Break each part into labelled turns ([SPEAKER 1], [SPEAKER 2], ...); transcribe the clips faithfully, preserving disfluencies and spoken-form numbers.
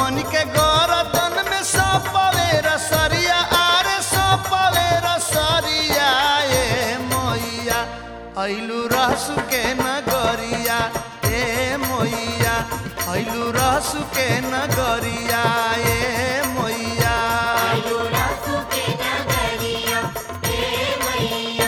[SPEAKER 1] हमन के गरदन में सपवे रसरिया आरे सपवे रसरिया ए मैया अइलू रहसु के नगरिया ए मैया अइलू रहसु के नगरिया ए मैया
[SPEAKER 2] अइलू रहसु के नगरिया ए मैया।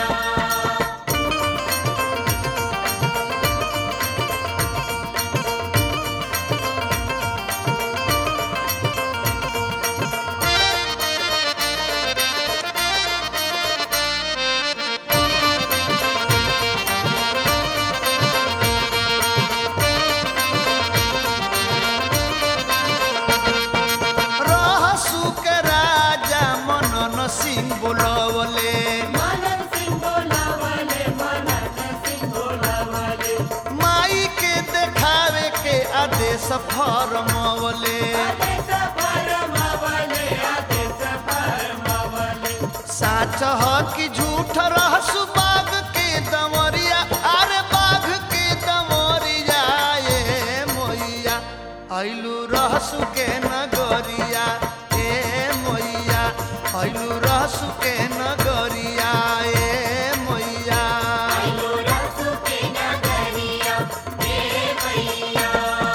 [SPEAKER 1] सिंह बोलावले
[SPEAKER 2] मनन सिंह बोलावले मनन सिंह बोलावले
[SPEAKER 1] माई के देखावे के आदेश फरमावले
[SPEAKER 2] आदेश फरमावले आदेश फरमावले
[SPEAKER 1] साच ह कि झूठ रहसु बाघ के दमरिया अरे बाघ के दमरिया ए मैया अइलू रहसु के नगरिया ए मैया अइलू रहसु के नगरिया ए मैया
[SPEAKER 2] अइलू रहसु के नगरिया ए मैया।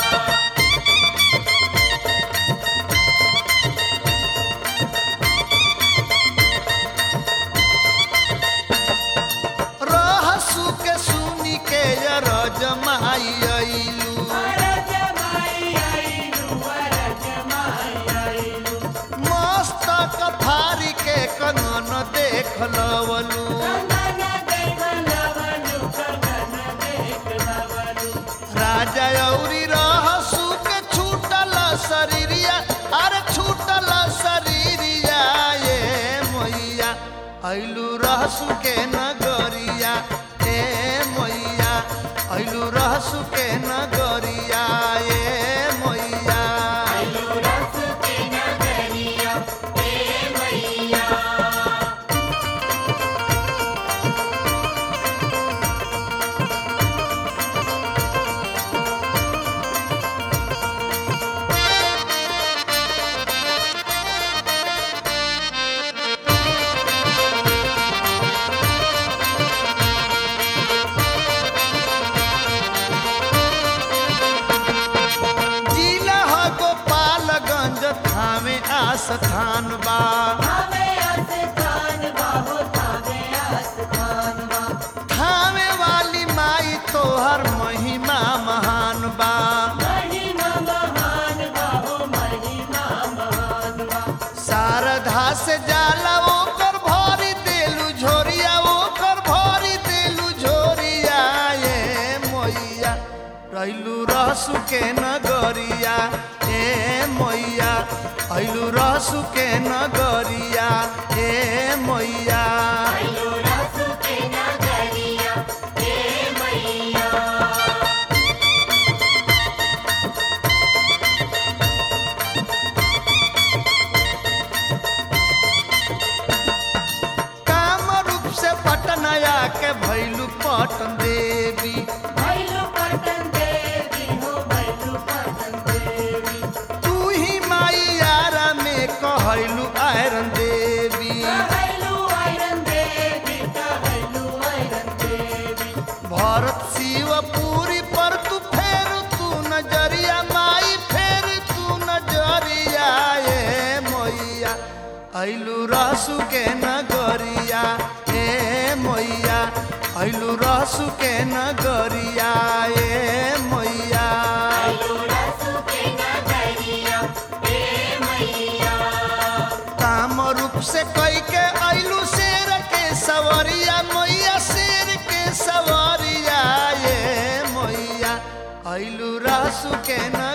[SPEAKER 1] रहसु के सुनी के अरज माई अइलू
[SPEAKER 2] अरज माई अइलू अरज माई अइलू
[SPEAKER 1] मस्तक थारी के कनन देख लवलू
[SPEAKER 2] कंगन देख लवलू कंगन देख लवलू
[SPEAKER 1] राजा औरी रहसु के छूटल शरीरिया अरे छूटल शरीरिया ए मैया अइलू रहसु के नगरिया ए मैया अइलू रहसु के नगरिया ए मैया
[SPEAKER 2] अइलू रहसु के नगरिया ए मैया।
[SPEAKER 1] जिला ह गोपालगंज थामे आस्थान बा
[SPEAKER 2] थावे आस्थान बा हो थावे आस्थान बा
[SPEAKER 1] थामे वाली माई तोहर महिमा महान बा
[SPEAKER 2] महिमा महान बा हो महिमा महान बा
[SPEAKER 1] शारदा से जाला ओकर भरी देलू झोरिया ओकर भरी देलू झोरिया ए मैया अइलू रहसु के नगरिया ए मैया अइलू रहसु के नगरिया ए मैया
[SPEAKER 2] अइलू रहसु के नगरिया ए मैया।
[SPEAKER 1] कामरूप से पटनया के भैलू पटन देवी
[SPEAKER 2] भैलू पटन देवी हो भैलू पटन देवी
[SPEAKER 1] तू ही माई यारा में कहलू आयरन देवी
[SPEAKER 2] कहलू आयरन देवी कहलू आयरन देवी
[SPEAKER 1] भरत शिवपुरी पर तू फेर तू नजरिया माई फेर तू नजरिया ए मैया अइलू रहसु के नगरिया ए मैया अइलू रहसु के नगरिया ए मैया
[SPEAKER 2] अइलू रहसु के नगरिया ए मैया।
[SPEAKER 1] कामरूप से कई के अइलू शेर के सवरिया मैया शेर के सवरिया ए मैया अइलू रहसु के न